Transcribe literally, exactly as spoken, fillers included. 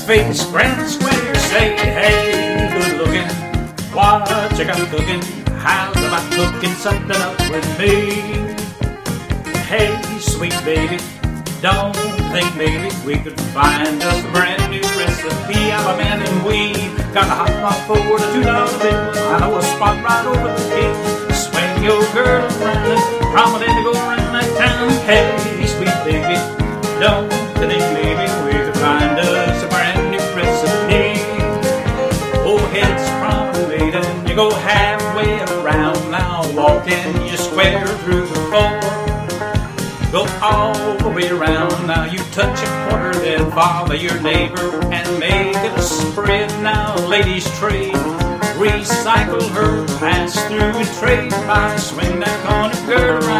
face, grand square, say, hey, good looking, what you got cooking? How's about cooking something up with me? Hey, sweet baby, don't think maybe we could find us a brand new recipe. I'm a man and we got a hot pot for the two dollar bill. I know a spot right over the gate. Swing your girl around and promenade to go around that town. Hey, sweet baby, don't think maybe we could find us a brand new recipe. Oh, heads promenade and you go halfway around. Now walk in, you square through the floor. Go all the way around. Now you touch a quarter, then follow your neighbor and make it a spread. Now ladies trade, recycle her, pass through and trade by. Swing that corner girl around.